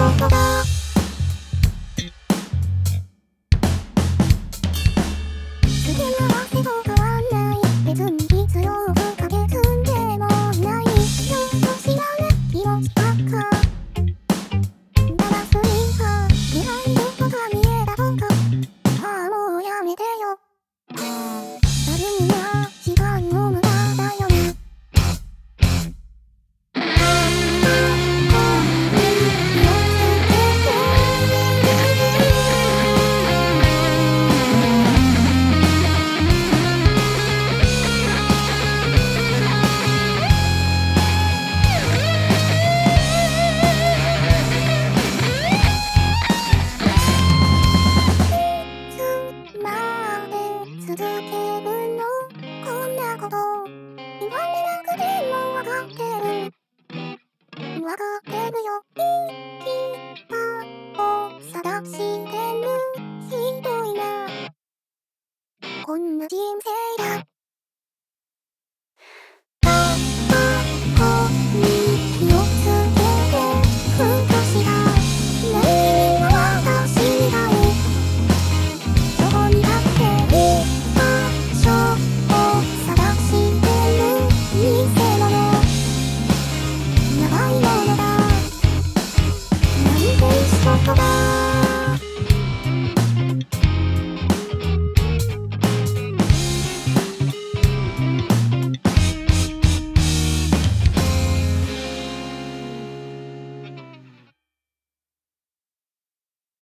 ことだ。つけ合わせと変わんない。別に必要不可欠でもない。ちょっと知らない気持ちばっか。だますぎか。未来のことが見えたとか。ああもうやめてよ。誰には時間の無駄だよね。続けるのこんなこと言われなくてもわかってるわかってるよ。生き場を探してるひどいなこんな人生だ。こに気をつけてふとしたねえ私がどこにだって長いものだなんて一緒だ